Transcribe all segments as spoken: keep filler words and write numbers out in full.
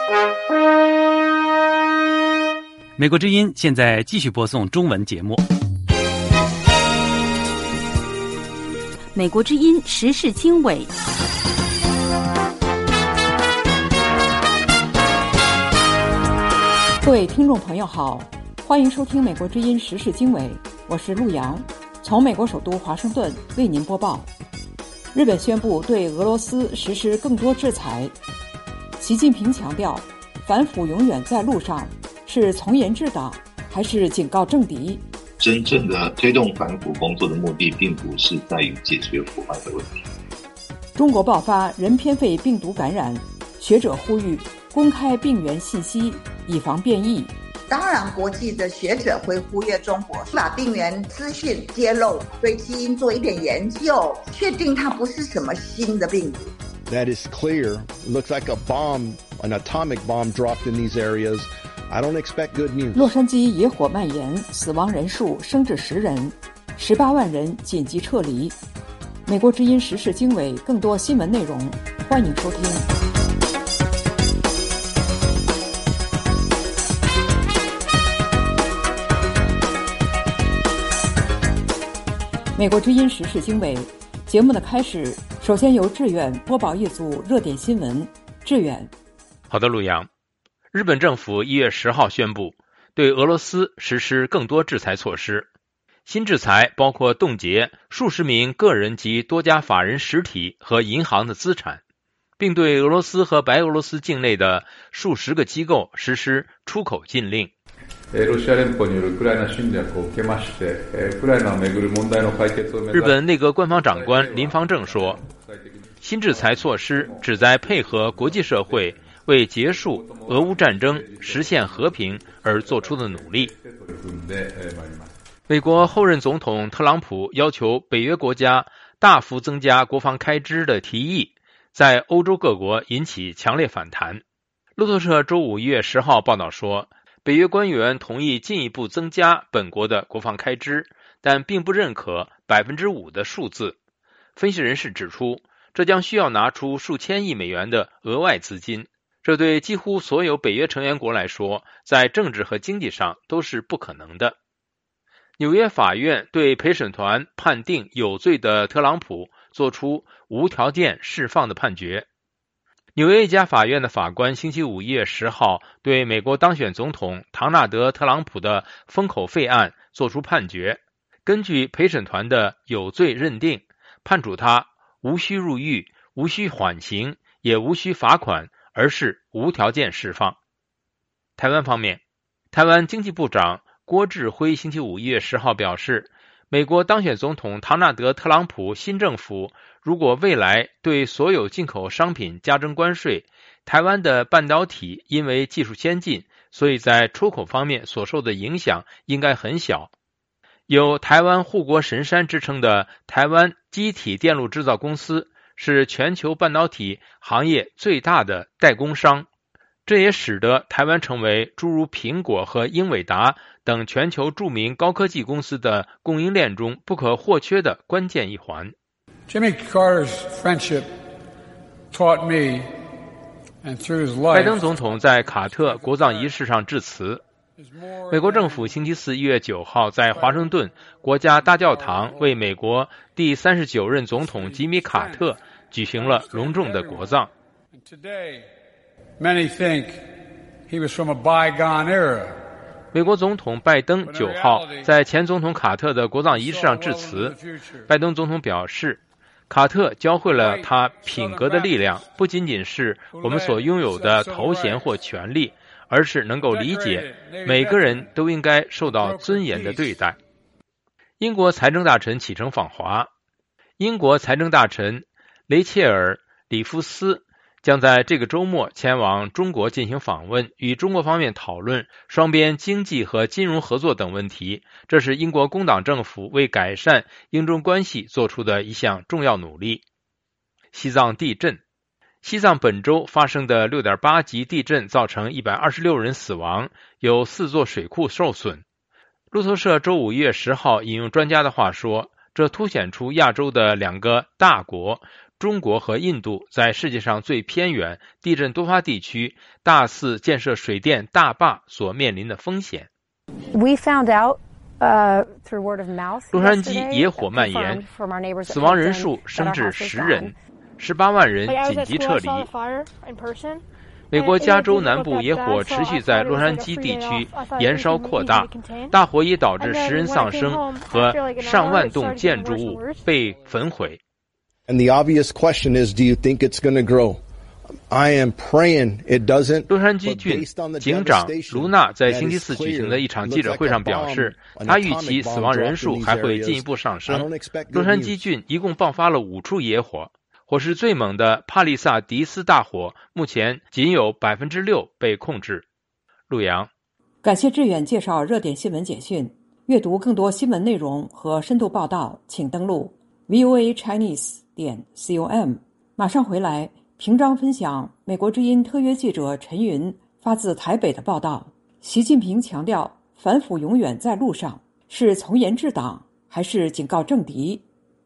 美国之音现在继续播送中文节目。 美国之音时事经纬， 各位听众朋友好，欢迎收听美国之音时事经纬，我是陆洋，从美国首都华盛顿为您播报。日本宣布对俄罗斯实施更多制裁。习近平强调，反腐永远在路上，是从严治党还是警告政敌？ 真正的推动反腐工作的目的并不是在于解决腐败的问题。 中国爆发人偏肺病毒感染，学者呼吁公开病原信息，以防变异。 当然，国际的学者会呼吁中国把病原资讯揭露，对基因做一点研究，确定它不是什么新的病毒。 That is clear. It looks like a bomb, an atomic bomb dropped in these areas. I don't expect good news. 洛杉矶野火蔓延，死亡人数升至十人，十八万人紧急撤离。美国之音时事经纬更多新闻内容，欢迎收听。美国之音时事经纬节目的开始，首先由志远播报一组热点新闻。志远， 好的，陆阳。日本政府一月十号宣布对俄罗斯实施更多制裁措施，新制裁包括冻结数十名个人及多家法人实体和银行的资产，并对俄罗斯和白俄罗斯境内的数十个机构实施出口禁令。 日本内阁官方长官林芳正说，新制裁措施旨在配合国际社会为结束俄乌战争、实现和平而做出的努力。美国后任总统特朗普要求北约国家大幅增加国防开支的提议，在欧洲各国引起强烈反弹。路透社周五一月十号报道说，北约官员同意进一步增加本国的国防开支，但并不认可 百分之五 的数字。分析人士指出，这将需要拿出数千亿美元的额外资金，这对几乎所有北约成员国来说，在政治和经济上都是不可能的。纽约法院对陪审团判定有罪的特朗普作出无条件释放的判决。纽约一家法院的法官星期五一月十号对美国当选总统唐纳德·特朗普的封口费案作出判决，根据陪审团的有罪认定，判处他无需入狱、无需缓刑，也无需罚款，而是无条件释放。台湾方面，台湾经济部长郭志辉星期五一月十号表示，美国当选总统唐纳德·特朗普新政府如果未来对所有进口商品加征关税，台湾的半导体因为技术先进，所以在出口方面所受的影响应该很小。有台湾护国神山之称的台湾基体电路制造公司是全球半导体行业最大的代工商，这也使得台湾成为诸如苹果和英伟达等全球著名高科技公司的供应链中不可或缺的关键一环。 Jimmy Carter's friendship taught me, and through his life, 拜登总统在卡特国葬仪式上致辞。美国政府星期四一月九号在华盛顿国家大教堂为美国第三十九任总统吉米卡特举行了隆重的国葬。 Many think he was from a bygone era. 美国总统拜登九号在前总统卡特的国葬仪式上致辞。拜登总统表示，卡特教会了他品格的力量，不仅仅是我们所拥有的头衔或权利，而是能够理解每个人都应该受到尊严的对待。英国财政大臣启程访华，英国财政大臣雷切尔·里夫斯将在这个周末前往中国进行访问，与中国方面讨论双边经济和金融合作等问题。这是英国工党政府为改善英中关系做出的一项重要努力。西藏地震，西藏本周发生的 六点八 级地震造成一百二十六人死亡，有四座水库受损。路透社周五一月十号引用专家的话说，这凸显出亚洲的两个大国中国和印度在世界上最偏远、地震多发地区大肆建设水电大坝所面临的风险。 We found out, uh, through word of mouth, 洛杉矶野火蔓延，死亡人数升至十人，十八万人紧急撤离。美国加州南部野火持续在洛杉矶地区延烧扩大，大火已导致十人丧生和上万栋建筑物被焚毁。 And the obvious question is, do you think it's going to grow? I am praying it doesn't. 洛杉矶郡警长卢纳在星期四举行的一场记者会上表示，他预期死亡人数还会进一步上升。洛杉矶郡一共爆发了五处野火，火势最猛的帕利萨迪斯大火目前仅有 百分之六 被控制。陆阳， 感谢志远介绍热点新闻简讯。阅读更多新闻内容和深度报道，请登录 v o a chinese 点 com。马上回来，平章分享美国之音特约记者陈云发自台北的报道。习近平强调，反腐永远在路上，是从严治党，还是警告政敌？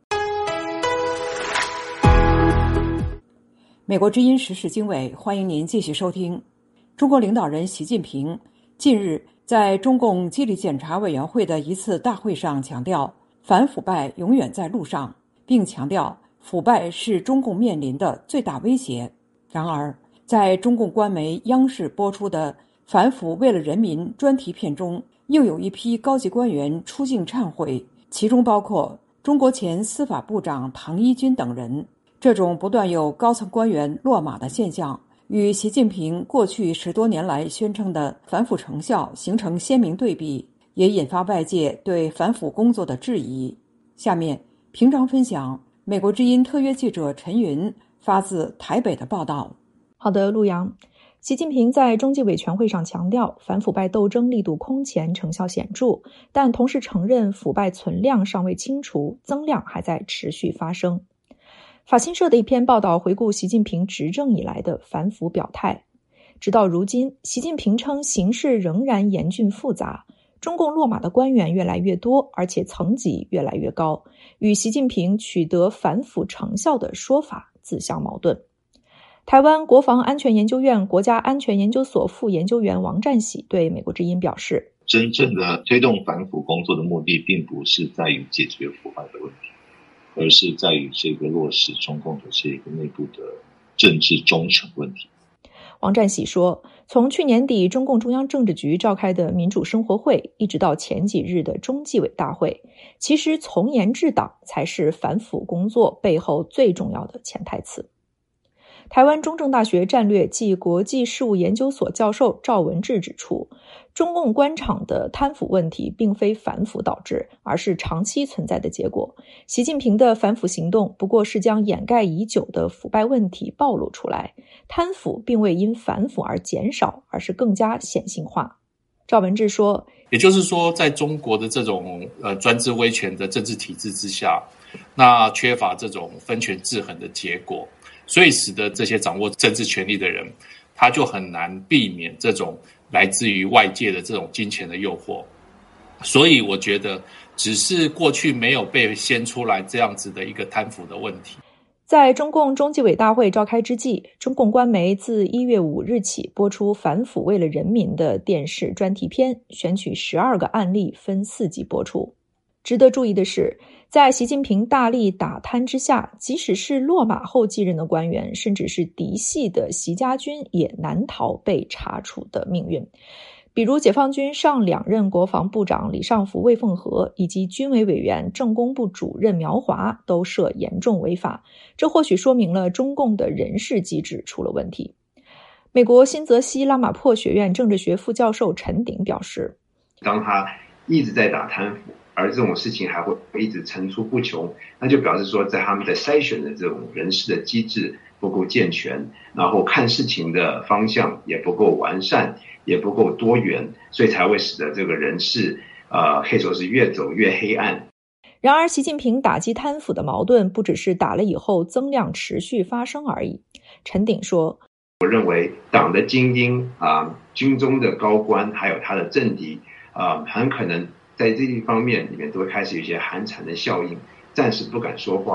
美国之音时事经纬，欢迎您继续收听。中国领导人习近平近日在中共纪律检查委员会的一次大会上强调，反腐败永远在路上，并强调腐败是中共面临的最大威胁。然而，在中共官媒央视播出的反腐为了人民专题片中，又有一批高级官员出镜忏悔，其中包括中国前司法部长唐一军等人。这种不断有高层官员落马的现象，与习近平过去十多年来宣称的反腐成效形成鲜明对比，也引发外界对反腐工作的质疑。下面平章分享美国之音特约记者陈云发自台北的报道。 好的，陆阳。习近平在中纪委全会上强调，反腐败斗争力度空前，成效显著，但同时承认腐败存量尚未清除，增量还在持续发生。法新社的一篇报道回顾习近平执政以来的反腐表态。直到如今，习近平称形势仍然严峻复杂，中共落马的官员越来越多，而且层级越来越高，与习近平取得反腐成效的说法自相矛盾。台湾国防安全研究院国家安全研究所副研究员王占喜对美国之音表示， 真正的推动反腐工作的目的并不是在于解决腐败的问题，而是在于这个落实中共的这个内部的政治忠诚问题。 王占喜说，从去年底中共中央政治局召开的民主生活会，一直到前几日的中纪委大会，其实从严治党才是反腐工作背后最重要的潜台词。台湾中正大学战略暨国际事务研究所教授赵文志指出，中共官场的贪腐问题并非反腐导致，而是长期存在的结果。习近平的反腐行动不过是将掩盖已久的腐败问题暴露出来，贪腐并未因反腐而减少，而是更加显性化。赵文志说， 也就是说，在中国的这种呃专制威权的政治体制之下，那缺乏这种分权制衡的结果，所以使得这些掌握政治权力的人，他就很难避免这种来自于外界的这种金钱的诱惑。所以我觉得只是过去没有被掀出来这样子的一个贪腐的问题。 在中共中纪委大会召开之际，中共官媒自一月五日起播出反腐为了人民的电视专题片，选取十二个案例分四集播出。值得注意的是，在习近平大力打贪之下，即使是落马后继任的官员，甚至是嫡系的习家军，也难逃被查处的命运。比如解放军上两任国防部长李尚福、魏凤和，以及军委委员、政工部主任苗华都涉严重违法，这或许说明了中共的人事机制出了问题。美国新泽西拉玛珀学院政治学副教授陈鼎表示， 当他一直在打贪腐，而这种事情还会一直层出不穷，那就表示说在他们的筛选的这种人事的机制不够健全，然后看事情的方向也不够完善，也不够多元，所以才会使得这个人事呃，可以说是越走越黑暗。 然而习近平打击贪腐的矛盾不只是打了以后增量持续发生而已。陈鼎说， 我认为党的精英啊、军中的高官还有他的政敌啊、很可能在这一方面里面都会开始有一些寒蝉的效应，暂时不敢说话，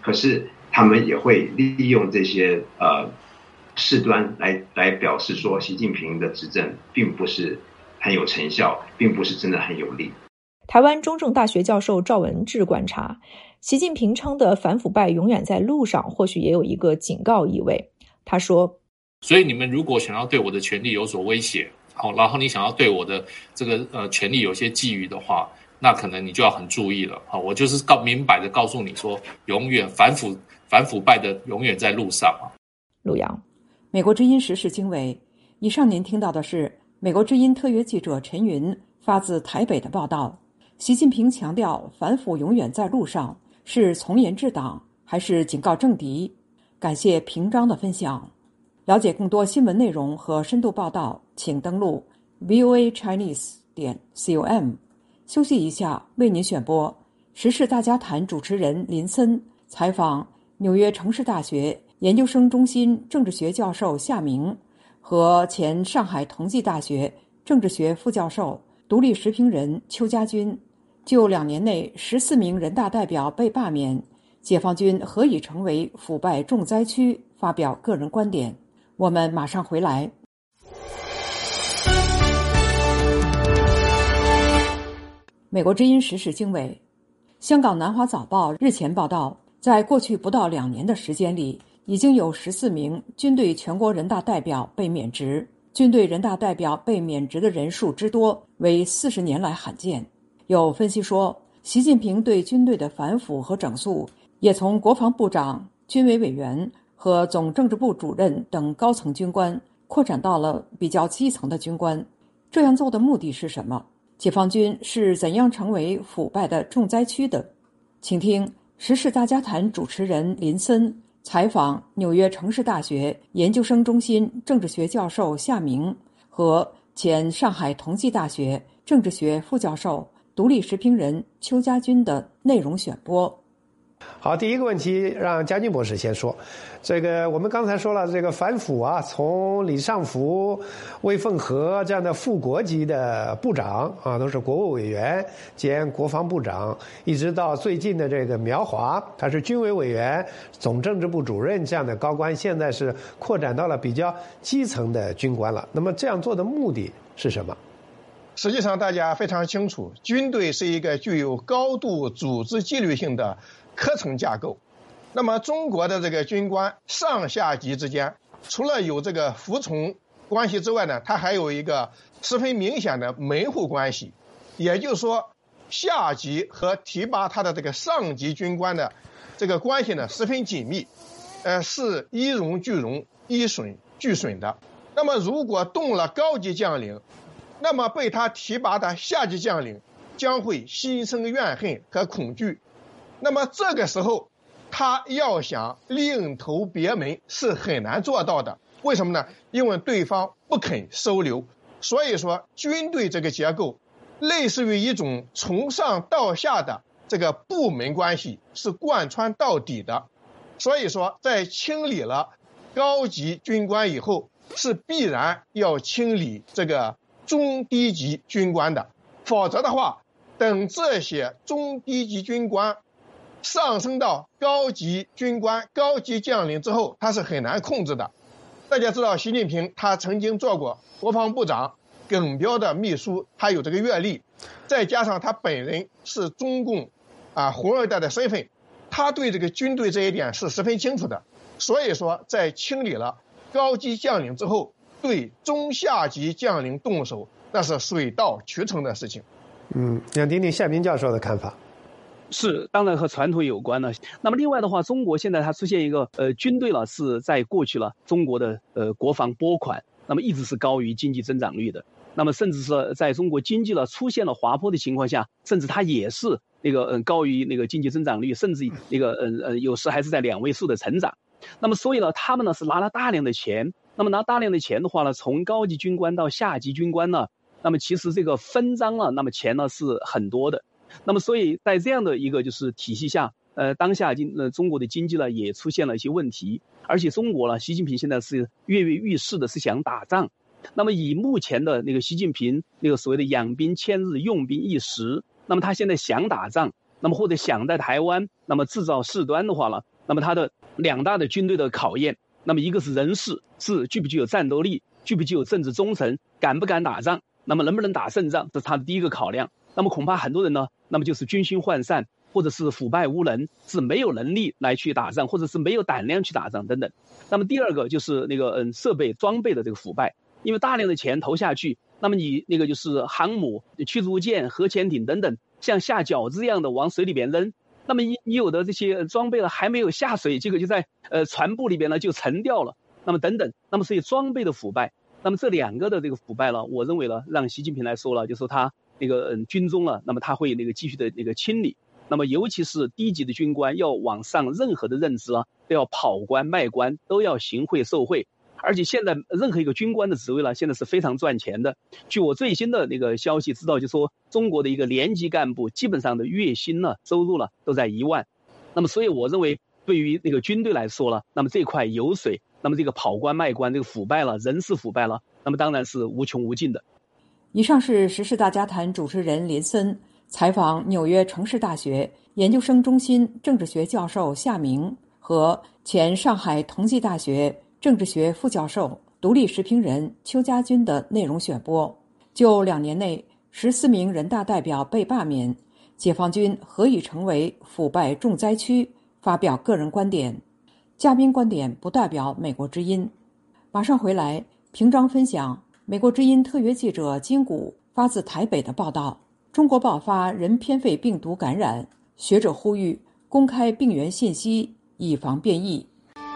可是他们也会利用这些呃事端来来表示说，习近平的执政并不是很有成效，并不是真的很有力。 台湾中正大学教授赵文志观察，习近平称的反腐败永远在路上，或许也有一个警告意味。他说， 所以你们如果想要对我的权利有所威胁，好，然后你想要对我的这个呃权利有些觊觎的话，那可能你就要很注意了。好，我就是告明摆的告诉你说，永远反腐反腐败的永远在路上啊。 陆阳，美国之音时事经纬。以上您听到的是美国之音特约记者陈云发自台北的报道。习近平强调反腐永远在路上，是从严治党还是警告政敌？感谢平章的分享。了解更多新闻内容和深度报道，请登录 v o a chinese 点 com。 休息一下，为您选播时事大家谈主持人林森采访纽约城市大学研究生中心政治学教授夏明和前上海同济大学政治学副教授独立时评人邱家军，就两年内十四名人大代表被罢免，解放军何以成为腐败重灾区发表个人观点。我们马上回来。美国之音时事经纬。香港南华早报日前报道，在过去不到两年的时间里，已经有十四名军队全国人大代表被免职。军队人大代表被免职的人数之多，为四十年来罕见。有分析说，习近平对军队的反腐和整肃，也从国防部长、军委委员和总政治部主任等高层军官扩展到了比较基层的军官。这样做的目的是什么？解放军是怎样成为腐败的重灾区的？请听时事大家谈主持人林森采访纽约城市大学研究生中心政治学教授夏明和前上海同济大学政治学副教授独立时评人邱家军的内容选播。 好，第一个问题让家军博士先说。这个我们刚才说了，这个反腐啊，从李尚福、魏凤和这样的副国级的部长啊，都是国务委员兼国防部长，一直到最近的这个苗华，他是军委委员、总政治部主任这样的高官，现在是扩展到了比较基层的军官了。那么这样做的目的是什么？ 实际上大家非常清楚，军队是一个具有高度组织纪律性的科层架构。那么中国的这个军官上下级之间，除了有这个服从关系之外呢，它还有一个十分明显的门户关系。也就是说，下级和提拔他的这个上级军官的这个关系呢十分紧密，呃，是一荣俱荣、一损俱损的。那么如果动了高级将领，那么被他提拔的下级将领将会心生怨恨和恐惧。那么这个时候他要想另投别门是很难做到的。为什么呢？因为对方不肯收留。所以说军队这个结构类似于一种从上到下的这个部门关系，是贯穿到底的。所以说在清理了高级军官以后，是必然要清理这个中低级军官的，否则的话，等这些中低级军官上升到高级军官、高级将领之后，他是很难控制的。大家知道，习近平他曾经做过国防部长、耿飚的秘书，他有这个阅历，再加上他本人是中共啊红二代的身份，他对这个军队这一点是十分清楚的。所以说，在清理了高级将领之后，对中下级将领动手，那是水到渠成的事情。 嗯，想听听夏明教授的看法。 是，当然和传统有关了。那么另外的话，中国现在它出现一个呃军队了，是在过去了中国的呃国防拨款，那么一直是高于经济增长率的。那么甚至是在中国经济了出现了滑坡的情况下，甚至它也是那个嗯、呃、高于那个经济增长率，甚至那个嗯呃有时还是在两位数的成长。那么所以呢，他们呢是拿了大量的钱。那么拿大量的钱的话呢，从高级军官到下级军官呢，那么其实这个分赃了，那么钱呢是很多的。那么所以在这样的一个就是体系下，呃，当下经呃中国的经济呢也出现了一些问题，而且中国呢，习近平现在是跃跃欲试的，是想打仗。那么以目前的那个习近平那个所谓的养兵千日，用兵一时，那么他现在想打仗，那么或者想在台湾那么制造事端的话呢， 那么它的两大的军队的考验，那么一个是人事，是具不具有战斗力，具不具有政治忠诚，敢不敢打仗，那么能不能打胜仗，这是他的第一个考量。那么恐怕很多人呢，那么就是军心涣散，或者是腐败无能，是没有能力来去打仗，或者是没有胆量去打仗等等。那么第二个就是那个嗯设备装备的这个腐败，因为大量的钱投下去，那么你那个就是航母、驱逐舰、核潜艇等等，像下饺子一样的往水里边扔。那么你你有的这些装备了还没有下水，结果就在呃船部里边呢就沉掉了。那么等等，那么所以装备的腐败，那么这两个的这个腐败呢，我认为呢，让习近平来说了，就说他那个嗯军中了，那么他会那个继续的那个清理。那么尤其是低级的军官要往上，任何的任职啊，都要跑官卖官，都要行贿受贿。而且现在任何一个军官的职位呢，现在是非常赚钱的。据我最新的那个消息知道，就说中国的一个连级干部基本上的月薪呢，收入呢都在一万。那么所以我认为，对于那个军队来说了，那么这块油水，那么这个跑官卖官，这个腐败了，人事腐败了，那么当然是无穷无尽的。 以上是时事大家谈主持人林森采访纽约城市大学研究生中心政治学教授夏明和前上海同济大学政治学副教授、独立时评人邱家军的内容选播。就两年内十四名人大代表被罢免，解放军何以成为腐败重灾区，发表个人观点。嘉宾观点不代表美国之音。马上回来评章分享美国之音特约记者金谷发自台北的报道：中国爆发人偏肺病毒感染，学者呼吁公开病原信息，以防变异。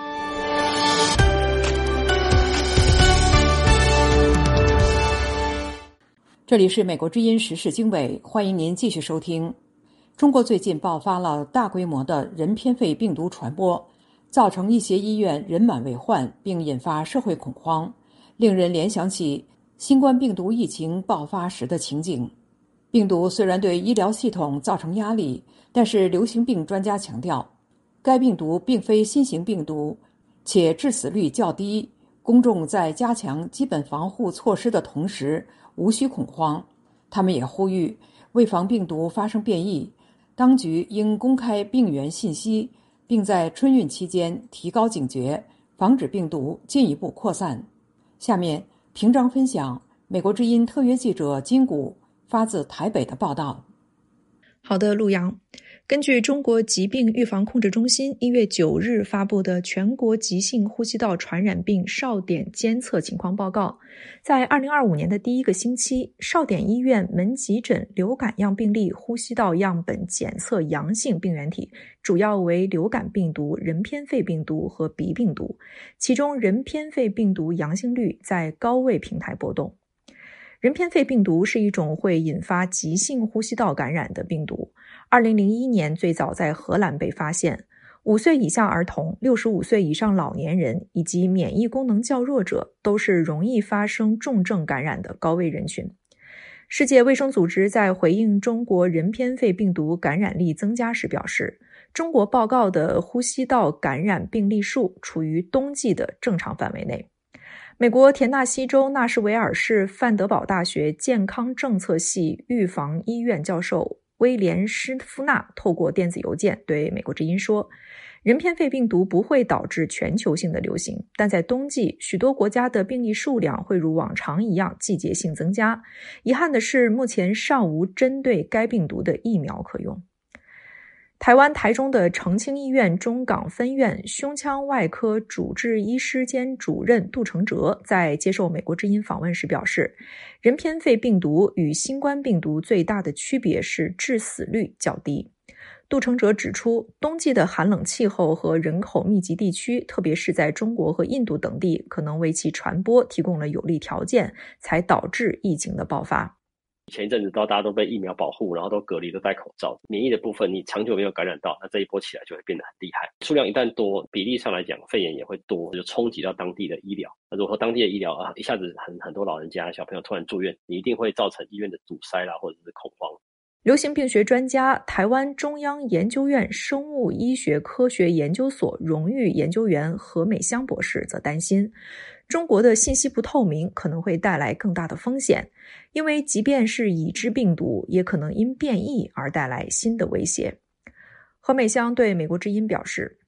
这里是美国之音时事经纬，欢迎您继续收听。中国最近爆发了大规模的人偏肺病毒传播，造成一些医院人满为患，并引发社会恐慌，令人联想起新冠病毒疫情爆发时的情景。病毒虽然对医疗系统造成压力，但是流行病专家强调，该病毒并非新型病毒，且致死率较低，公众在加强基本防护措施的同时无需恐慌。他们也呼吁，为防病毒发生变异，当局应公开病原信息，并在春运期间提高警觉，防止病毒进一步扩散。下面评章分享美国之音特约记者金谷发自台北的报道。 好的，陆阳。根据中国疾病预防控制中心一月九日发布的全国急性呼吸道传染病哨点监测情况报告，在二零二五年的第一个星期，哨点医院门急诊流感样病例呼吸道样本检测阳性病原体主要为流感病毒、人偏肺病毒和鼻病毒，其中人偏肺病毒阳性率在高位平台波动。人偏肺病毒是一种会引发急性呼吸道感染的病毒。二零零一年最早在荷兰被发现。五岁以下儿童、六十五岁以上老年人以及免疫功能较弱者都是容易发生重症感染的高危人群。世界卫生组织在回应中国人偏肺病毒感染力增加时表示，中国报告的呼吸道感染病例数处于冬季的正常范围内。美国田纳西州纳什维尔市范德堡大学健康政策系预防医院教授威廉施夫纳透过电子邮件对美国之音说，人偏肺病毒不会导致全球性的流行，但在冬季许多国家的病例数量会如往常一样季节性增加。遗憾的是，目前尚无针对该病毒的疫苗可用。台湾台中的澄清医院中港分院胸腔外科主治医师兼主任杜承哲在接受美国之音访问时表示，人偏肺病毒与新冠病毒最大的区别是致死率较低。杜承哲指出，冬季的寒冷气候和人口密集地区，特别是在中国和印度等地，可能为其传播提供了有利条件，才导致疫情的爆发。 前一阵子到大家都被疫苗保护，然后都隔离，都戴口罩，免疫的部分你长久没有感染到，那这一波起来就会变得很厉害。数量一旦多，比例上来讲肺炎也会多，就冲击到当地的医疗。那如果说当地的医疗啊一下子很很多老人家小朋友突然住院，你一定会造成医院的堵塞啦，或者是恐慌。 流行病学专家、台湾中央研究院生物医学科学研究所荣誉研究员何美香博士则担心，中国的信息不透明可能会带来更大的风险，因为即便是已知病毒，也可能因变异而带来新的威胁。何美香对美国之音表示，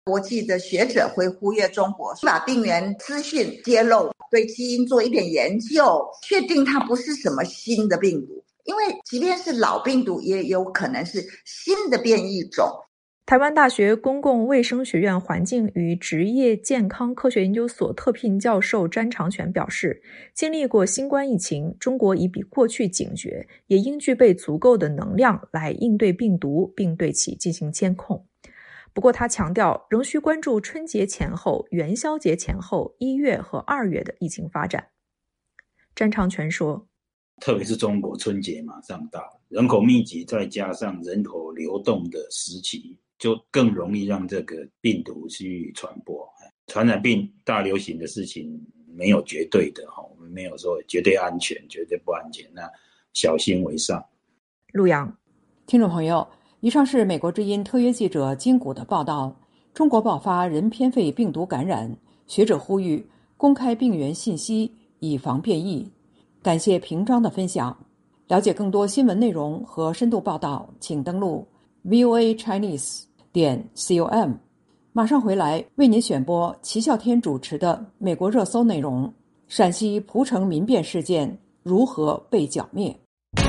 国际的学者会呼吁中国把病原资讯揭露，对基因做一点研究，确定它不是什么新的病毒，因为即便是老病毒也有可能是新的变异种。 台湾大学公共卫生学院环境与职业健康科学研究所特聘教授詹长全表示，经历过新冠疫情，中国已比过去警觉，也应具备足够的能量来应对病毒，并对其进行监控。不过他强调，仍需关注春节前后、元宵节前后一月和二月的疫情发展。詹长全说， 特别是中国春节马上到，人口密集再加上人口流动的时期，就更容易让这个病毒去传播。传染病大流行的事情没有绝对的，我们没有说绝对安全绝对不安全，那小心为上。 陆阳。 听众朋友，以上是美国之音特约记者金谷的报道。中国爆发人偏肺病毒感染，学者呼吁公开病原信息，以防变异。感谢平章的分享。了解更多新闻内容和深度报道，请登录 v o a chinese 点 com。马上回来为您选播齐啸天主持的美国热搜内容：陕西蒲城民变事件如何被剿灭？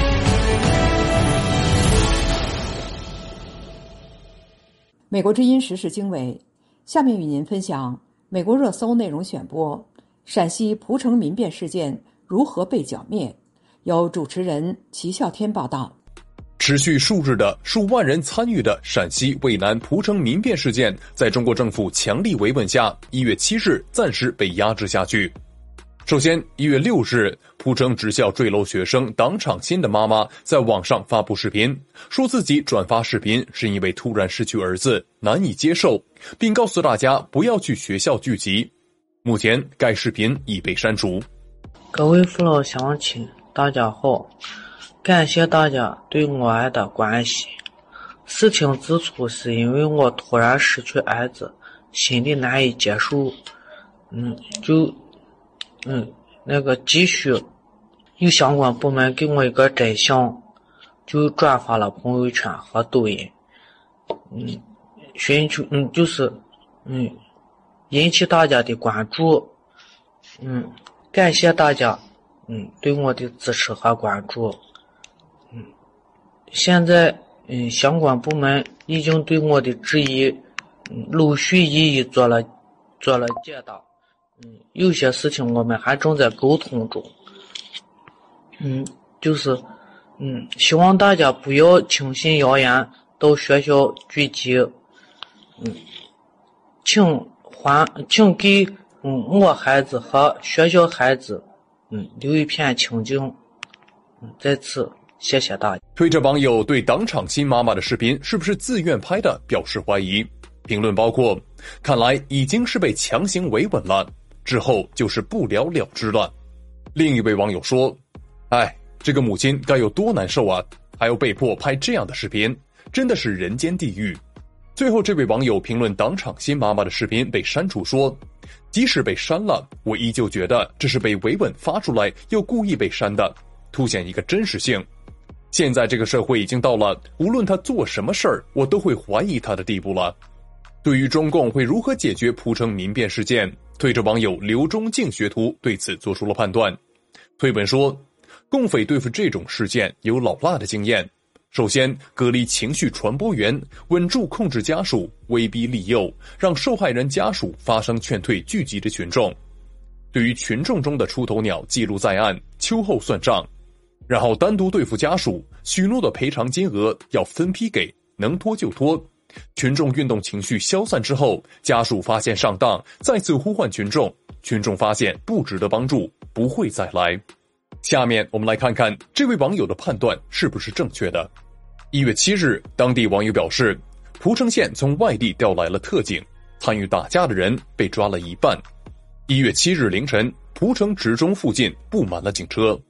美国之音时事经纬，下面与您分享美国热搜内容选播：陕西蒲城民变事件如何被剿灭？由主持人齐啸天报道。 持续数日的数万人参与的陕西渭南蒲城民变事件，在中国政府强力维稳下，一月七日暂时被压制下去。首先，一月六日，蒲城职校坠楼学生党昶鑫的妈妈在网上发布视频，说自己转发视频是因为突然失去儿子，难以接受，并告诉大家不要去学校聚集。目前，该视频已被删除。 各位父老乡亲，大家好，感谢大家对我爱的关心。事情之初是因为我突然失去儿子，心里难以接受，嗯，就嗯，那个继续有相关部门给我一个真相，就转发了朋友圈和抖音，嗯，寻求嗯就是嗯引起大家的关注，嗯，感谢大家嗯对我的支持和关注，嗯，现在嗯相关部门已经对我的质疑嗯陆续一一做了做了解答。嗯，有些事情我们还正在沟通中。嗯，就是，嗯，希望大家不要轻信谣言，到学校聚集。嗯，请还，请给嗯我孩子和学校孩子，嗯留一片清静。嗯，在此谢谢大家。 推特网友对党昶鑫妈妈的视频是不是自愿拍的表示怀疑，评论包括：看来已经是被强行维稳了。之后就是不了了之了。另一位网友说：哎，这个母亲该有多难受啊，还要被迫拍这样的视频，真的是人间地狱。最后这位网友评论党昶鑫妈妈的视频被删除说，即使被删了，我依旧觉得这是被维稳发出来又故意被删的，凸显一个真实性。现在这个社会已经到了无论他做什么事儿我都会怀疑他的地步了。对于中共会如何解决蒲城民变事件，推特网友刘忠敬学徒对此做出了判断。推文说，共匪对付这种事件有老辣的经验，首先隔离情绪传播源，稳住控制家属，威逼利诱，让受害人家属发声劝退聚集的群众。对于群众中的出头鸟记录在案，秋后算账。然后单独对付家属，许诺的赔偿金额要分批给，能拖就拖。群众运动情绪消散之后，家属发现上当，再次呼唤群众，群众发现不值得帮助，不会再来。下面我们来看看这位网友的判断是不是正确的。一月七日，当地网友表示，蒲城县从外地调来了特警，参与打架的人被抓了一半。一月七日凌晨，蒲城职中附近布满了警车。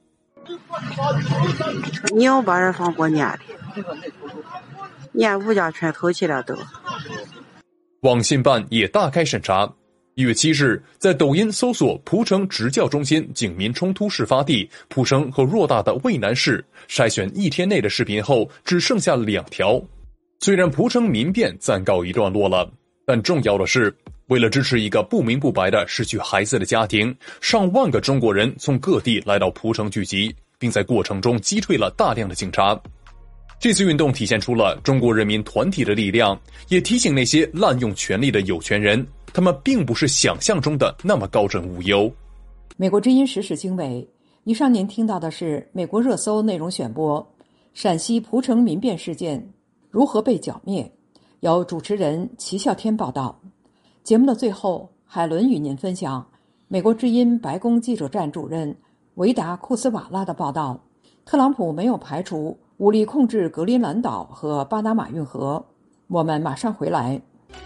你要把人放过年的，年物价全投起来都。 网信办也大开审查。一月七日，在抖音搜索蒲城职教中心警民冲突事发地蒲城和偌大的渭南市，筛选一天内的视频后，只剩下两条。虽然蒲城民变暂告一段落了， 但重要的是，为了支持一个不明不白的失去孩子的家庭，上万个中国人从各地来到蒲城聚集，并在过程中击退了大量的警察。这次运动体现出了中国人民团体的力量，也提醒那些滥用权力的有权人，他们并不是想象中的那么高枕无忧。 美国之音时事经纬，以上您听到的是美国热搜内容选播。陕西蒲城民变事件如何被剿灭？由主持人齐笑天报道。节目的最后，海伦与您分享美国之音白宫记者站主任维达库斯瓦拉的报道：特朗普没有排除武力控制格陵兰岛和巴拿马运河。我们马上回来。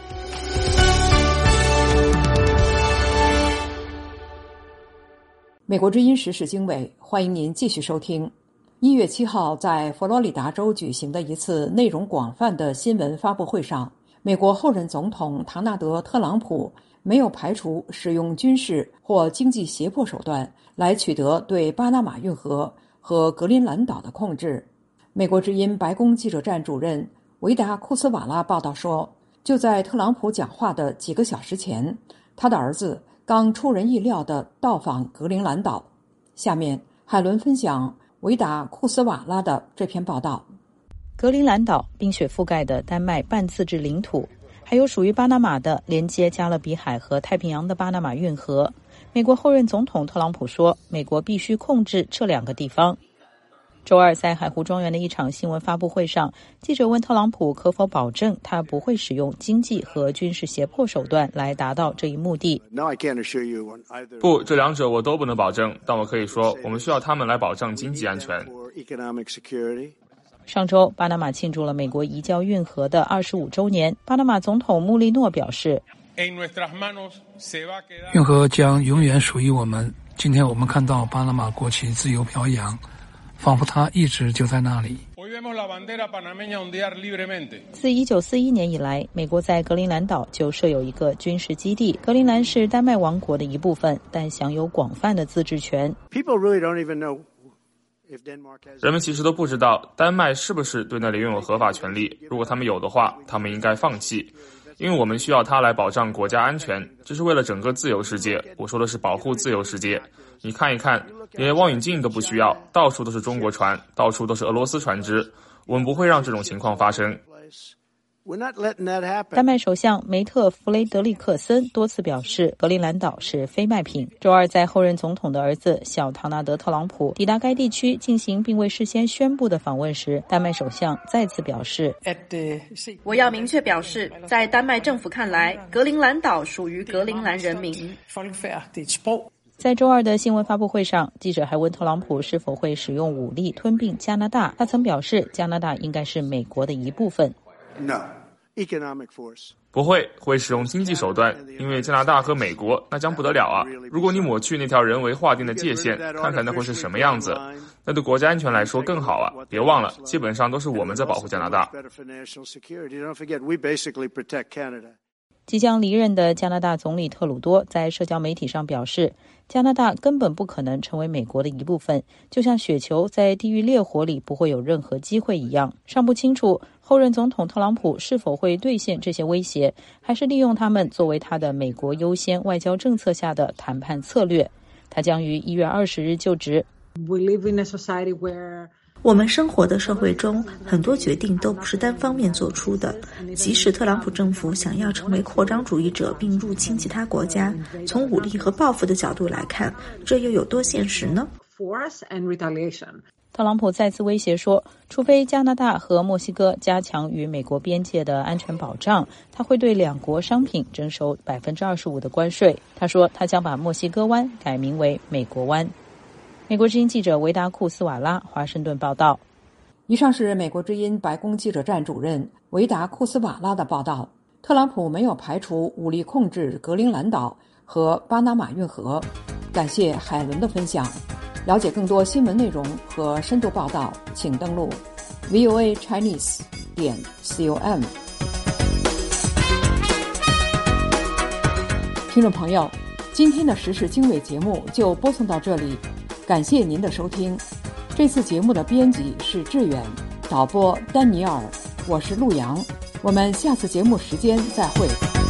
美国之音时事经纬，欢迎您继续收听。一月七号，在佛罗里达州举行的一次内容广泛的新闻发布会上，美国后任总统唐纳德·特朗普没有排除使用军事或经济胁迫手段来取得对巴拿马运河和格陵兰岛的控制。美国之音白宫记者站主任维达库斯瓦拉报道说，就在特朗普讲话的几个小时前，他的儿子刚出人意料地到访格陵兰岛。下面海伦分享维达库斯瓦拉的这篇报道。 格陵兰岛，冰雪覆盖的丹麦半自治领土，还有属于巴拿马的连接加勒比海和太平洋的巴拿马运河。美国后任总统特朗普说，美国必须控制这两个地方。周二在海湖庄园的一场新闻发布会上，记者问特朗普可否保证他不会使用经济和军事胁迫手段来达到这一目的。 不，这两者我都不能保证，但我可以说我们需要他们来保障经济安全。 上周巴拿马庆祝了美国移交运河的二十五周年，巴拿马总统穆利诺表示， 运河将永远属于我们。今天我们看到巴拿马国旗自由飘扬，仿佛它一直就在那里。 自一九四一年以来，美国在格陵兰岛就设有一个军事基地。格陵兰是丹麦王国的一部分，但享有广泛的自治权。 人们其实都不知道丹麦是不是对那里拥有合法权利。如果他们有的话，他们应该放弃，因为我们需要它来保障国家安全，这是为了整个自由世界。我说的是保护自由世界。你看一看，连望远镜都不需要，到处都是中国船，到处都是俄罗斯船只，我们不会让这种情况发生。 丹麦首相梅特弗雷德里克森多次表示，格陵兰岛是非卖品。周二，在后任总统的儿子小唐纳德·特朗普抵达该地区进行并未事先宣布的访问时，丹麦首相再次表示， 我要明确表示，在丹麦政府看来，格陵兰岛属于格陵兰人民。 在周二的新闻发布会上，记者还问特朗普是否会使用武力吞并加拿大。他曾表示，加拿大应该是美国的一部分。 No, economic force. 不会，会使用经济手段，因为加拿大和美国那将不得了啊！如果你抹去那条人为划定的界限，看看那会是什么样子，那对国家安全来说更好啊！别忘了，基本上都是我们在保护加拿大。 即将离任的加拿大总理特鲁多在社交媒体上表示，加拿大根本不可能成为美国的一部分，就像雪球在地狱烈火里不会有任何机会一样。尚不清楚后任总统特朗普是否会兑现这些威胁，还是利用他们作为他的美国优先外交政策下的谈判策略。他将于一月二十日就职。 We live in a society where 我们生活的社会中，很多决定都不是单方面做出的。即使特朗普政府想要成为扩张主义者并入侵其他国家，从武力和报复的角度来看，这又有多现实呢？ Force and retaliation. 特朗普再次威胁说，除非加拿大和墨西哥加强与美国边界的安全保障，他会对两国商品征收 百分之二十五 的关税。他说，他将把墨西哥湾改名为美国湾。美国之音记者维达库斯瓦拉华盛顿报道。 以上是美国之音白宫记者站主任维达库斯瓦拉的报道。特朗普没有排除武力控制格陵兰岛和巴拿马运河。感谢海伦的分享。了解更多新闻内容和深度报道，请登录 v o a chinese 点 com。 听众朋友，今天的时事经纬节目就播送到这里，感谢您的收听。这次节目的编辑是志远，导播丹尼尔，我是陆阳，我们下次节目时间再会。